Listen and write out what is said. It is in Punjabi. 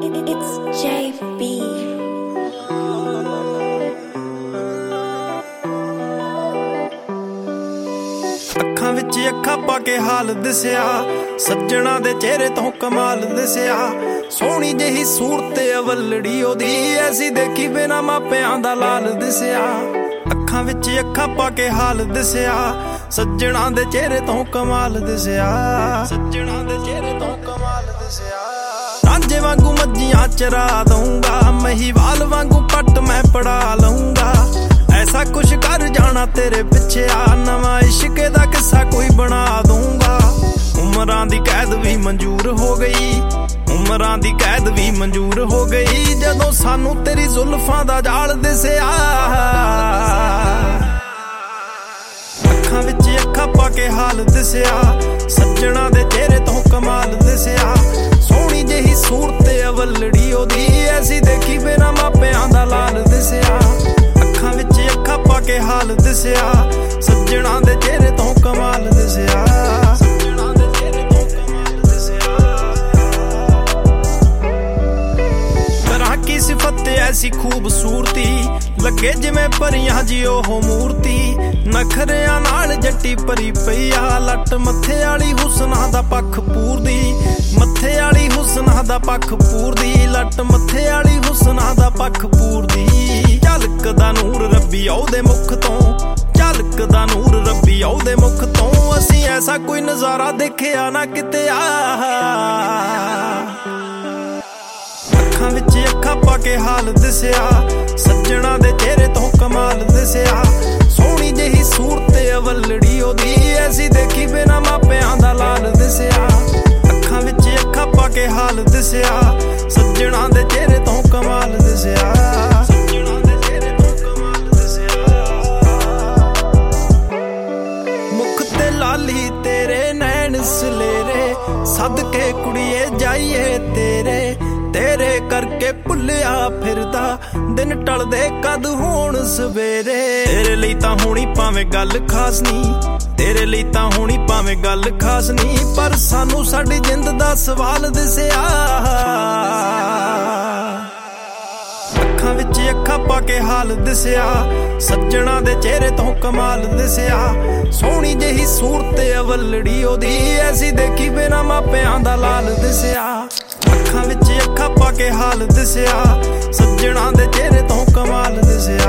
It's JB. ਅੱਖਾਂ ਵਿੱਚ ਅੱਖਾਂ ਪਾ ਕੇ ਹਾਲ ਦਿਸਿਆ, ਸੱਜਣਾ ਦੇ ਚਿਹਰੇ ਤੋਂ ਕਮਾਲ ਦਿਸਿਆ। ਸੋਹਣੀ ਜਿਹੀ ਸੂਰਤ ਅਵਲੜੀ ਉਹਦੀ, ਐਸੀ ਦੇਖੀ ਬਿਨਾ ਮਾਪਿਆਂ ਦਾ ਲਾਲ ਦਿਸਿਆ। ਅੱਖਾਂ ਵਿੱਚ ਅੱਖਾਂ ਪਾ ਕੇ ਹਾਲ ਦਿਸਿਆ, ਸੱਜਣਾ ਦੇ ਚਿਹਰੇ ਤੋਂ ਕਮਾਲ ਦਿਸਿਆ। ਸੱਜਣਾ ਦੇ ਚਿਹਰੇ ਤੋਂ ਕਮਾਲ ਦਿਸਿਆ। ਰਾਂਝੇ ਵਾਂਗੂ ਮੱਝੀਆਂ ਚਰਾ ਦਊਂਗਾ, ਮਹੀਵਾਲ ਵਾਂਗੂ ਪੱਟ ਮੈਂ ਪੜਾ ਲਊਂਗਾ। ਐਸਾ ਕੁਛ ਕਰ ਜਾਣਾ ਤੇਰੇ ਪਿੱਛੇ ਆ, ਨਵਾਂ ਇਸ਼ਕ ਦਾ ਕਿੱਸਾ ਕੋਈ ਬਣਾ ਦੂੰਗਾ। ਉਮਰਾਂ ਦੀ ਕੈਦ ਵੀ ਮਨਜ਼ੂਰ ਹੋ ਗਈ, ਉਮਰਾਂ ਦੀ ਕੈਦ ਵੀ ਮਨਜ਼ੂਰ ਹੋ ਗਈ, ਜਦੋਂ ਸਾਨੂੰ ਤੇਰੀ ਜ਼ੁਲਫਾਂ ਦਾ ਜਾਲ ਦਿਸਿਆ। ਅੱਖਾਂ ਵਿੱਚ ਅੱਖਾਂ ਪਾ ਕੇ ਹਾਲ ਦਿਸਿਆ, ਸੱਜਣਾ ਦੇ ਚਿਹਰੇ ਤੋਂ ਕਮਾਲ ਦਿਸਿਆ। ਸੋਹਣੀ ਜਿਹੀ ਸੂਰਤ ਅਵਲੜੀ ਉਹਦੀ, ਐਸੀ ਦੇਖੀ ਬਿਨਾ ਮਾਪਿਆਂ ਦਾ ਲਾਲ ਦਿਸਿਆ। ਅੱਖਾਂ ਵਿੱਚ ਅੱਖਾਂ ਪਾ ਕੇ ਹਾਲ ਦਿਸਿਆ, ਸੱਜਣਾ ਦੇ ਚਿਹਰੇ ਤੋਂ ਕਮਾਲ ਦਿਸਿਆ। ਸੱਜਣਾ ਦੇ ਚਿਹਰੇ ਤੋਂ ਕਮਾਲ ਦਿਸਿਆ। ਤੇਰਾ ਕੀ ਸਿਫਤ ਐਸੀ ਖੂਬਸੂਰਤੀ, ਲੱਗੇ ਜਿਵੇਂ ਪਰੀਆਂ ਜੀ ਉਹ ਮੂਰਤੀ। ਨਖਰਿਆਂ ਨਾਲ ਜੱਟੀ ਭਰੀ ਪਈ ਆ, ਲੱਟ ਮੱਥੇ ਵਾਲੀ ਹੁਸਨਾਂ ਦਾ ਪੱਖ ਪੂਰਦੀ। ਮੱਥੇ ਵਾਲੀ ਹੁਸਨਾਂ ਦਾ ਪੱਖ ਪੂਰਦੀ, ਲੱਟ ਮੱਥੇ ਵਾਲੀ ਹੁਸਨਾਂ ਦਾ ਪੱਖ ਪੂਰਦੀ। ਝਲਕਦਾ ਨੂਰ ਰੱਬੀ ਉਹਦੇ ਮੁਖ ਤੋਂ, ਝਲਕਦਾ ਨੂਰ ਰੱਬੀ ਉਹਦੇ ਮੁਖ ਤੋਂ। ਅਸੀਂ ਐਸਾ ਕੋਈ ਨਜ਼ਾਰਾ ਦੇਖਿਆ ਨਾ ਕਿਤੇ ਆ। ਅੱਖਾਂ ਵਿੱਚ ਅੱਖਾਂ ਪਾ ਕੇ ਹਾਲ ਦਿਸਿਆ, ਸੱਜਣਾ ਦੇ ਚਿਹਰੇ ਤੋਂ ਕਮਾਲ ਦਿਸਿਆ। ਸੋਹਣੀ ਜਿਹੀ ਸੂਰਤ ਅਵਲੜੀ ਉਹਦੀ, ਐਸੀ ਦੇਖੀ ਬਿਨਾ ਮਾਪਿਆਂ ਦਾ ਲਾਲ ਦਿਸਿਆ। ਅੱਖਾਂ ਵਿੱਚ ਅੱਖਾਂ ਪਾ ਕੇ ਹਾਲ ਦਿਸਿਆ, ਸੱਜਣਾ ਦੇ ਚਿਹਰੇ ਤੋਂ ਕਮਾਲ ਦਿਸਿਆ। ਸੱਜਣਾ ਦੇ ਚਿਹਰੇ ਤੋਂ ਕਮਾਲ ਦਿਸਿਆ। ਮੁਖ ਤੇ ਲਾਲੀ ਤੇਰੇ ਨੈਣ ਸਲੇਰੇ, ਸਦਕੇ ਕੁੜੀਏ ਜਾਈਏ ਤੇਰੇ। ਤੇਰੇ ਕਰਕੇ ਭੁੱਲਿਆ ਫਿਰਦਾ, ਦਿਨ ਟਲਦੇ ਕਦ ਹੋਣ ਸਵੇਰੇ। ਤੇਰੇ ਲਈ ਤਾਂ ਹੋਣੀ ਭਾਵੇਂ ਗੱਲ ਖਾਸ ਨੀ, ਤੇਰੇ ਲਈ ਤਾਂ ਹੋਣੀ ਭਾਵੇਂ ਗੱਲ ਖਾਸ ਨੀ, ਪਰ ਸਾਨੂੰ ਸਾਡੀ ਜਿੰਦ ਦਾ ਸਵਾਲ ਦਿਸਿਆ। ਅੱਖਾਂ ਵਿੱਚ ਅੱਖਾਂ ਪਾ ਕੇ ਹਾਲ ਦਿਸਿਆ, ਸੱਜਣਾ ਦੇ ਚਿਹਰੇ ਤੋਂ ਕਮਾਲ ਦਿਸਿਆ। ਸੋਹਣੀ ਜਿਹੀ ਸੂਰਤ ਅਵਲੜੀ ਉਹਦੀ, ਐਸੀ ਦੇਖੀ ਬਿਨਾ ਮਾਪਿਆਂ ਦਾ ਲਾਲ ਦਿਸਿਆ। ਅੱਖਾਂ ਵਿੱਚ ਅੱਖਾਂ ਪਾ ਕੇ ਹਾਲ ਦਿਸਿਆ, ਸੱਜਣਾ ਦੇ ਚਿਹਰੇ ਤੋਂ ਕਮਾਲ ਦਿਸਿਆ।